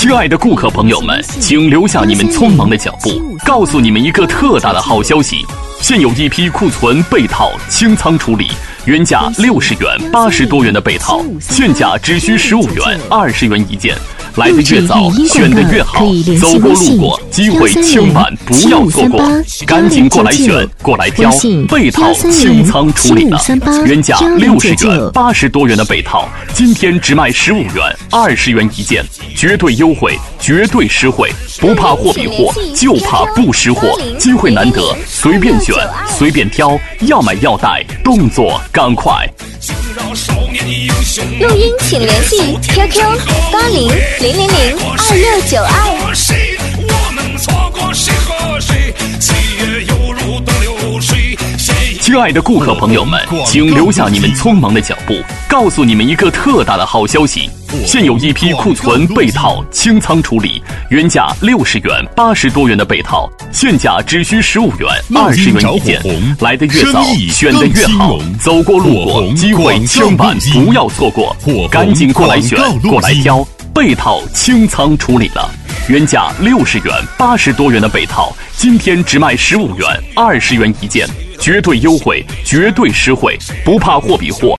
亲爱的顾客朋友们，请留下你们匆忙的脚步，告诉你们一个特大的好消息。现有一批库存被套清仓处理，原价60元80多元的被套，现价只需15元20元一件。来得越早，选得越好。走过路过，机会千万不要错过，赶紧过来选，过来挑。被套清仓处理了，原价60元80多元的被套，今天只卖15元20元一件，绝对优惠，绝对实惠。不怕货比货，就怕不识货。机会难得，随便选，随便挑，要买要带，动作赶快。 录音请联系 QQ80-000-2692。 亲爱的顾客朋友们，请留下你们匆忙的脚步，告诉你们一个特大的好消息。现有一批库存被套清仓处理，原价60元80多元的被套，现价只需15元20元一件。来得越早，选得越好。走过路过，机会千万不要错过，赶紧过来选，过来挑。被套清仓处理了，原价60元80多元的被套，今天只卖15元20元一件，绝对优惠，绝对实惠。不怕货比货，